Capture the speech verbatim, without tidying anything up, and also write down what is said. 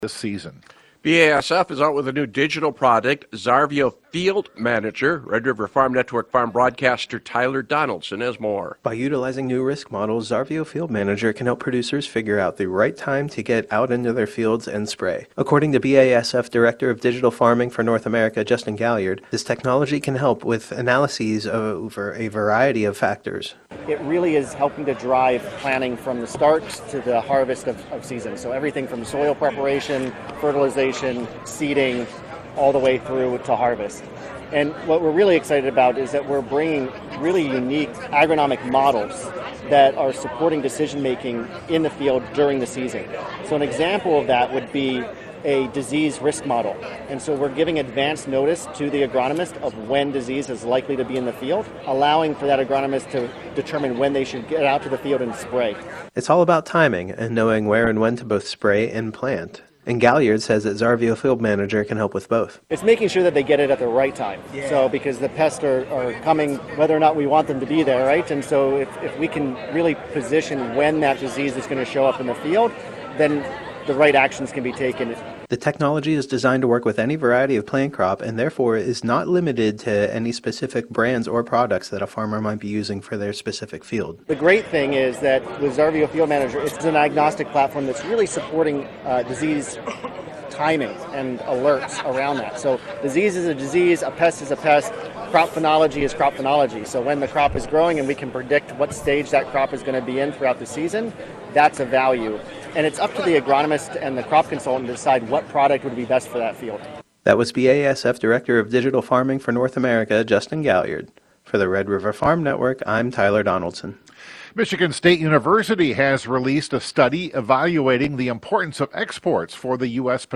this season. B A S F is out with a new digital product, Xarvio Field Manager. Red River Farm Network farm broadcaster Tyler Donaldson has more. By utilizing new risk models, Xarvio Field Manager can help producers figure out the right time to get out into their fields and spray. According to B A S F Director of Digital Farming for North America, Justin Galliard, this technology can help with analyses over a variety of factors. It really is helping to drive planning from the start to the harvest of, of season. So everything from soil preparation, fertilization, seeding, all the way through to harvest. And what we're really excited about is that we're bringing really unique agronomic models that are supporting decision making in the field during the season. So an example of that would be a disease risk model. And so we're giving advance notice to the agronomist of when disease is likely to be in the field, allowing for that agronomist to determine when they should get out to the field and spray. It's all about timing and knowing where and when to both spray and plant. And Galliard says that Xarvio Field Manager can help with both. It's making sure that they get it at the right time. Yeah. So because the pests are, are coming whether or not we want them to be there, right? And so if, if we can really position when that disease is going to show up in the field, then the right actions can be taken. The technology is designed to work with any variety of plant crop and therefore is not limited to any specific brands or products that a farmer might be using for their specific field. The great thing is that with Xarvio Field Manager, it's an agnostic platform that's really supporting uh, disease timing and alerts around that. So disease is a disease, a pest is a pest, crop phenology is crop phenology. So when the crop is growing and we can predict what stage that crop is going to be in throughout the season, that's a value. And it's up to the agronomist and the crop consultant to decide what product would be best for that field. That was B A S F Director of Digital Farming for North America, Justin Galliard. For the Red River Farm Network, I'm Tyler Donaldson. Michigan State University has released a study evaluating the importance of exports for the U S